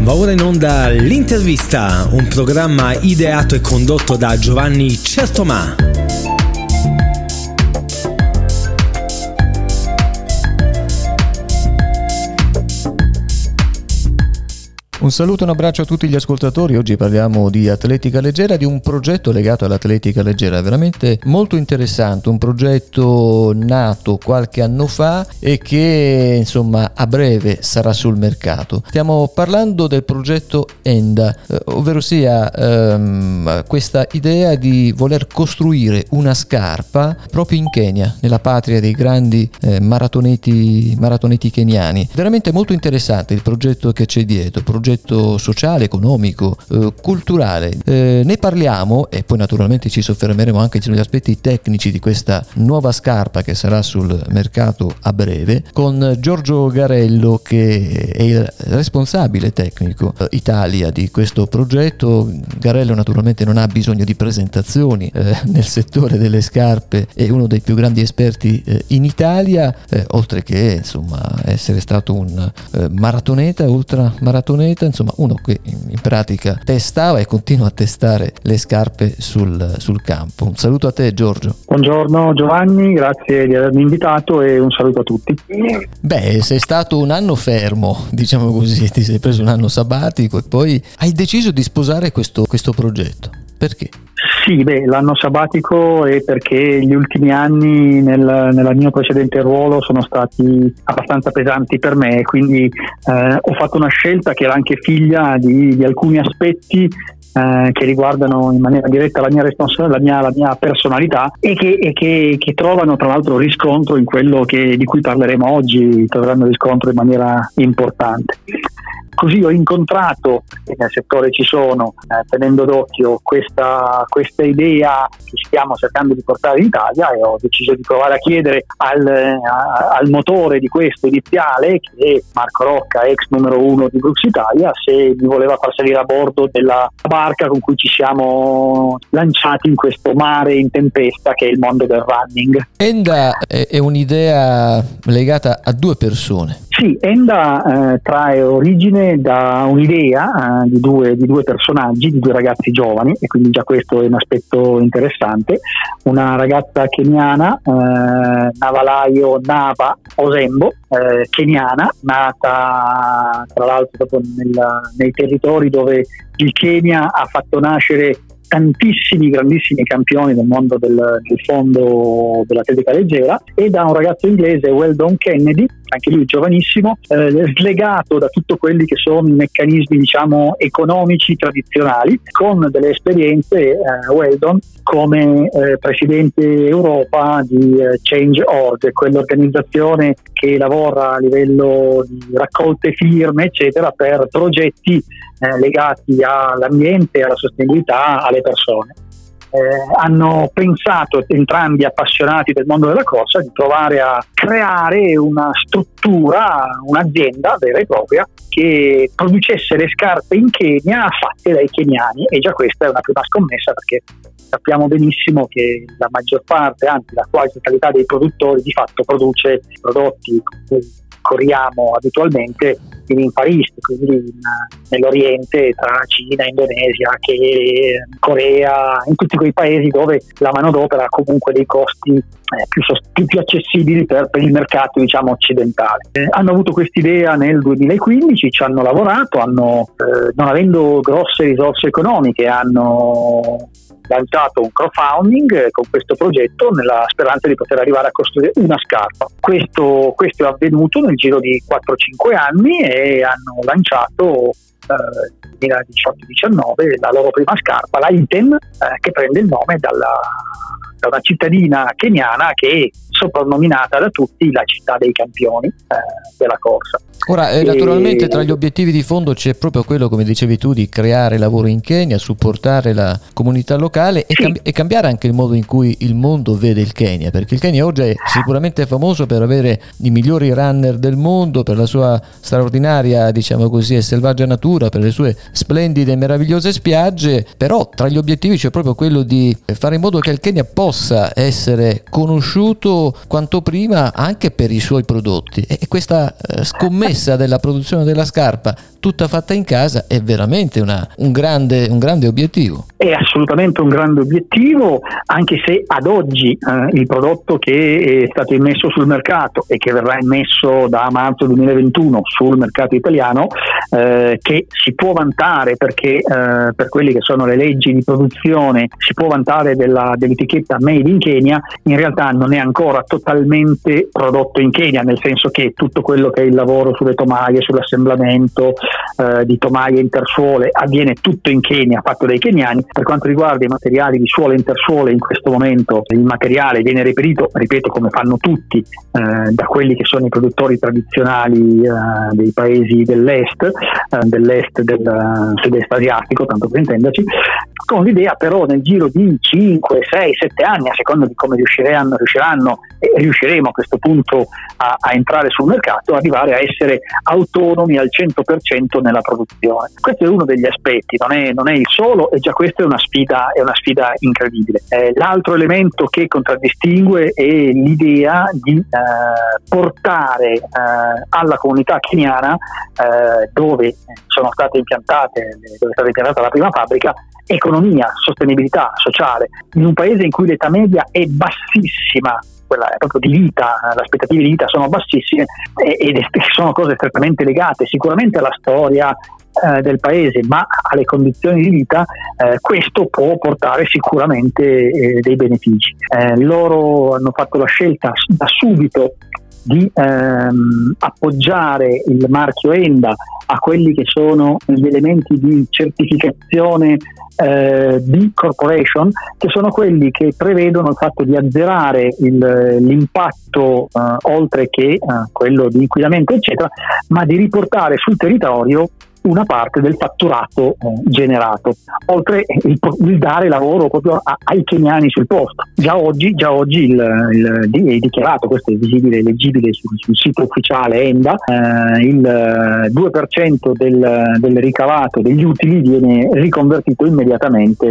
Va ora in onda l'intervista, un programma ideato e condotto da Giovanni Certomà. Un saluto e un abbraccio a tutti gli ascoltatori. Oggi parliamo di atletica leggera, di un progetto legato all'atletica leggera veramente molto interessante, un progetto nato qualche anno fa e che insomma a breve sarà sul mercato. Stiamo parlando del progetto ENDA, ovvero sia questa idea di voler costruire una scarpa proprio in Kenya, nella patria dei grandi maratoneti keniani. Veramente molto interessante il progetto che c'è dietro, progetto sociale, economico, culturale. Ne parliamo e poi naturalmente ci soffermeremo anche sugli aspetti tecnici di questa nuova scarpa che sarà sul mercato a breve con Giorgio Garello, che è il responsabile tecnico Italia di questo progetto. Garello naturalmente non ha bisogno di presentazioni nel settore delle scarpe, è uno dei più grandi esperti in Italia, oltre che insomma essere stato un maratoneta, ultramaratoneta, insomma uno che in pratica testava e continua a testare le scarpe sul campo. Un saluto a te, Giorgio. Buongiorno Giovanni, grazie di avermi invitato e un saluto a tutti. Beh, sei stato un anno fermo, diciamo così, ti sei preso un anno sabbatico e poi hai deciso di sposare questo progetto. Perché? Sì, l'anno sabbatico è perché gli ultimi anni nel mio precedente ruolo sono stati abbastanza pesanti per me, quindi ho fatto una scelta che era anche figlia di alcuni aspetti che riguardano in maniera diretta la mia responsabilità, la mia personalità e che trovano tra l'altro riscontro in quello di cui parleremo oggi, troveranno riscontro in maniera importante. Così ho incontrato, e nel settore ci sono, tenendo d'occhio questa idea che stiamo cercando di portare in Italia, e ho deciso di provare a chiedere al motore di questo iniziale, che è Marco Rocca, ex numero 1 di Brooks Italia, se mi voleva far salire a bordo della barca con cui ci siamo lanciati in questo mare in tempesta che è il mondo del running. ENDA è un'idea legata a due persone. Sì, ENDA trae origine da un'idea di due personaggi, di due ragazzi giovani, e quindi già questo è un aspetto interessante. Una ragazza keniana, Navalayo Naba Osembo, keniana, nata tra l'altro proprio nei territori dove il Kenya ha fatto nascere tantissimi grandissimi campioni del mondo del fondo dell'atletica leggera, e da un ragazzo inglese, Weldon Kennedy, anche lui giovanissimo, slegato da tutto quelli che sono i meccanismi diciamo economici tradizionali, con delle esperienze Weldon come presidente Europa di Change.org, quell'organizzazione che lavora a livello di raccolte firme eccetera per progetti legati all'ambiente, alla sostenibilità, alle persone. Hanno pensato, entrambi appassionati del mondo della corsa, di provare a creare una struttura, un'azienda vera e propria che producesse le scarpe in Kenya fatte dai keniani, e già questa è una prima scommessa, perché sappiamo benissimo che la maggior parte, anzi la quasi totalità dei produttori di fatto produce prodotti con cui corriamo abitualmente in Far East, quindi nell'Oriente, tra Cina, Indonesia, Corea, in tutti quei paesi dove la manodopera ha comunque dei costi più accessibili per il mercato diciamo occidentale. Hanno avuto quest'idea nel 2015, ci hanno lavorato, non avendo grosse risorse economiche, hanno lanciato un crowdfunding con questo progetto nella speranza di poter arrivare a costruire una scarpa. Questo è avvenuto nel giro di 4-5 anni e hanno lanciato nel 2018-19 la loro prima scarpa, la Item, che prende il nome da una cittadina keniana che è soprannominata da tutti la città dei campioni della corsa. Ora, naturalmente tra gli obiettivi di fondo c'è proprio quello, come dicevi tu, di creare lavoro in Kenya, supportare la comunità locale e cambiare anche il modo in cui il mondo vede il Kenya, perché il Kenya oggi è sicuramente famoso per avere i migliori runner del mondo, per la sua straordinaria, diciamo così, e selvaggia natura, per le sue splendide e meravigliose spiagge, però tra gli obiettivi c'è proprio quello di fare in modo che il Kenya possa essere conosciuto quanto prima anche per i suoi prodotti, e questa scommessa promessa della produzione della scarpa tutta fatta in casa è veramente un grande obiettivo. È assolutamente un grande obiettivo, anche se ad oggi il prodotto che è stato immesso sul mercato e che verrà immesso da marzo 2021 sul mercato italiano, che si può vantare perché per quelle che sono le leggi di produzione si può vantare dell'etichetta Made in Kenya, in realtà non è ancora totalmente prodotto in Kenya, nel senso che tutto quello che è il lavoro sulle tomaie, sull'assemblamento di tomaie intersuole avviene tutto in Kenya, fatto dai keniani. Per quanto riguarda i materiali di suola e intersuole, in questo momento il materiale viene reperito, ripeto, come fanno tutti, da quelli che sono i produttori tradizionali dei paesi dell'est del sud-est asiatico, tanto per intenderci, con l'idea però nel giro di 5, 6, 7 anni, a seconda di come riusciranno e riusciremo a questo punto a entrare sul mercato, arrivare a essere autonomi al 100% nella produzione. Questo è uno degli aspetti, non è il solo, e già questa è una sfida incredibile. L'altro elemento che contraddistingue è l'idea di portare alla comunità keniana, dove è stata impiantata la prima fabbrica, economia, sostenibilità sociale, in un paese in cui l'età media è bassissima, quella è proprio di vita, le aspettative di vita sono bassissime, ed sono cose strettamente legate sicuramente alla storia del paese, ma alle condizioni di vita. Questo può portare sicuramente dei benefici. Loro hanno fatto la scelta da subito di appoggiare il marchio Enda a quelli che sono gli elementi di certificazione B Corporation, che sono quelli che prevedono il fatto di azzerare l'impatto oltre che quello di inquinamento eccetera, ma di riportare sul territorio una parte del fatturato generato, oltre il dare lavoro proprio ai keniani sul posto. Già oggi è dichiarato, questo è visibile e leggibile sul sito ufficiale Enda, il 2% del ricavato degli utili viene riconvertito immediatamente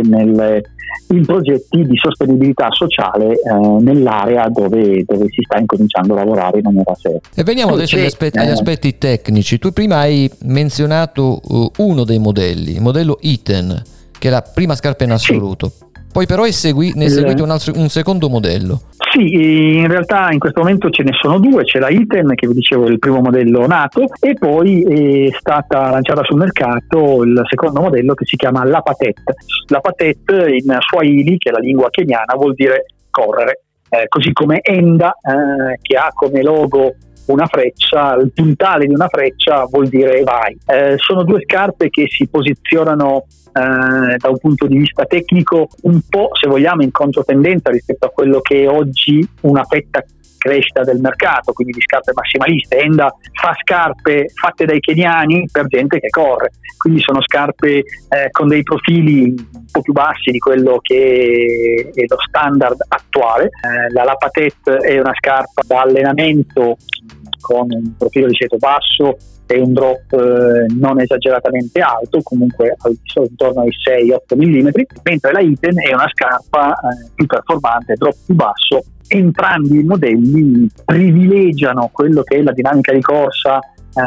in progetti di sostenibilità sociale nell'area dove si sta incominciando a lavorare in maniera seria. E veniamo adesso agli aspetti tecnici. Tu prima hai menzionato uno dei modelli, il modello Iten, che è la prima scarpa in assoluto. Sì. Poi però ne è seguito un secondo modello. Sì, in realtà in questo momento ce ne sono due, c'è la Iten, che vi dicevo è il primo modello nato, e poi è stata lanciata sul mercato il secondo modello che si chiama La Patet. La Patet in Swahili, che è la lingua keniana, vuol dire correre, così come Enda, che ha come logo una freccia, il puntale di una freccia vuol dire vai. Sono due scarpe che si posizionano da un punto di vista tecnico un po', se vogliamo, in controtendenza rispetto a quello che è oggi una fetta crescita del mercato, quindi di scarpe massimaliste. Enda fa scarpe fatte dai keniani per gente che corre, quindi sono scarpe con dei profili un po' più bassi di quello che è lo standard attuale. La Patet è una scarpa da allenamento con un profilo di ceto basso e un drop non esageratamente alto, comunque intorno ai 6-8 mm, mentre la Iten è una scarpa più performante, drop più basso. Entrambi i modelli privilegiano quello che è la dinamica di corsa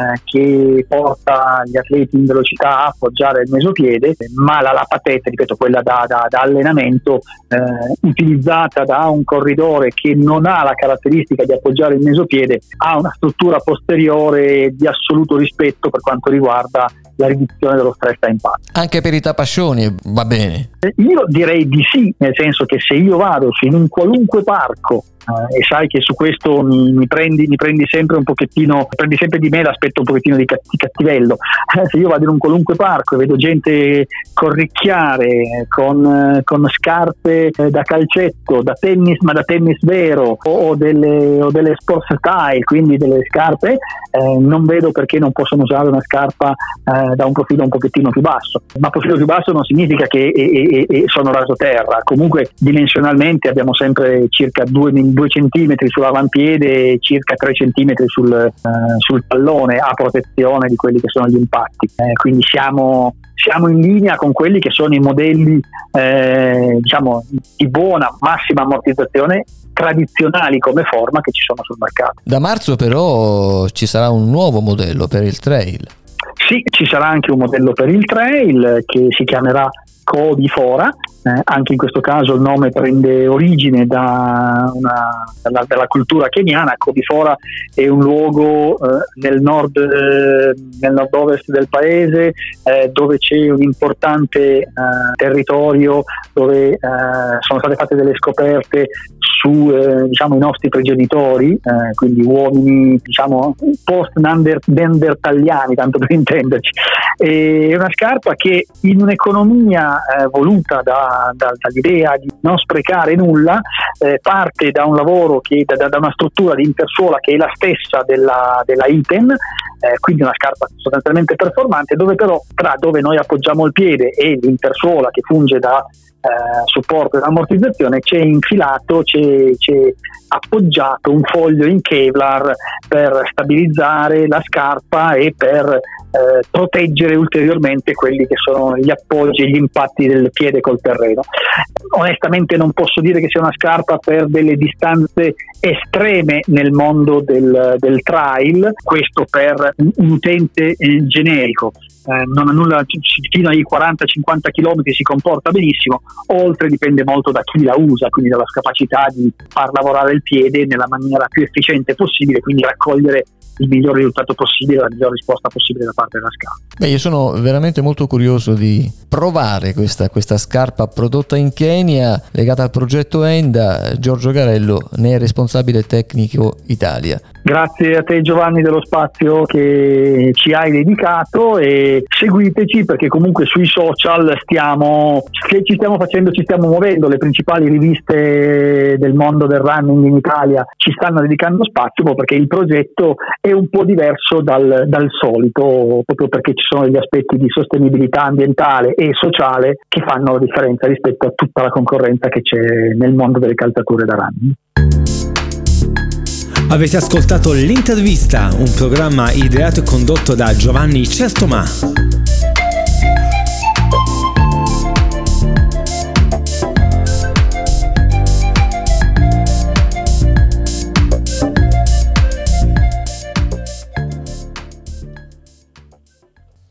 che porta gli atleti in velocità a appoggiare il mesopiede, ma la Patet, ripeto, quella da allenamento, utilizzata da un corridore che non ha la caratteristica di appoggiare il mesopiede, ha una struttura posteriore di assoluto rispetto per quanto riguarda la riduzione dello stress a impatto. Anche per i tapascioni va bene? Io direi di sì, nel senso che se io vado in un qualunque parco e sai che su questo mi prendi sempre un pochettino, prendi sempre di me l'aspetto un pochettino di cattivello. Se io vado in un qualunque parco e vedo gente corricchiare con scarpe da calcetto, da tennis, ma da tennis vero, o delle sports style, quindi delle scarpe, non vedo perché non possono usare una scarpa da un profilo un pochettino più basso. Ma profilo più basso non significa che sono raso terra. Comunque dimensionalmente abbiamo sempre circa 2 mm 2 centimetri sull'avampiede e circa 3 centimetri sul tallone a protezione di quelli che sono gli impatti. Quindi siamo in linea con quelli che sono i modelli di buona massima ammortizzazione tradizionali come forma che ci sono sul mercato. Da marzo però ci sarà un nuovo modello per il trail. Sì, ci sarà anche un modello per il trail che si chiamerà Codifora. Anche in questo caso il nome prende origine dalla cultura keniana. Codifora è un luogo nel nord-ovest del paese, dove c'è un importante territorio dove sono state fatte delle scoperte su i nostri progenitori, quindi uomini post-neandertaliani, tanto per intenderci. È una scarpa che in un'economia voluta dall'idea di non sprecare nulla, parte da un lavoro da una struttura di intersuola che è la stessa della Iten, quindi una scarpa sostanzialmente performante, dove però tra dove noi appoggiamo il piede e l'intersuola che funge da supporto e ammortizzazione c'è appoggiato un foglio in Kevlar per stabilizzare la scarpa e per proteggere ulteriormente quelli che sono gli appoggi e gli impatti del piede col terreno. Onestamente non posso dire che sia una scarpa per delle distanze estreme nel mondo del trail, questo per un utente generico. Non ha nulla, fino ai 40-50 km si comporta benissimo, oltre dipende molto da chi la usa, quindi dalla capacità di far lavorare il piede nella maniera più efficiente possibile, quindi raccogliere il miglior risultato possibile, la miglior risposta possibile da parte della scarpa. Io sono veramente molto curioso di provare questa scarpa prodotta in Kenya, legata al progetto ENDA. Giorgio Garello ne è responsabile tecnico Italia. Grazie a te Giovanni dello spazio che ci hai dedicato, e seguiteci perché comunque sui social ci stiamo muovendo. Le principali riviste del mondo del running in Italia ci stanno dedicando spazio, perché il progetto è un po' diverso dal solito, proprio perché ci sono degli aspetti di sostenibilità ambientale e sociale che fanno la differenza rispetto a tutta la concorrenza che c'è nel mondo delle calzature da running. Avete ascoltato L'Intervista, un programma ideato e condotto da Giovanni Certomà.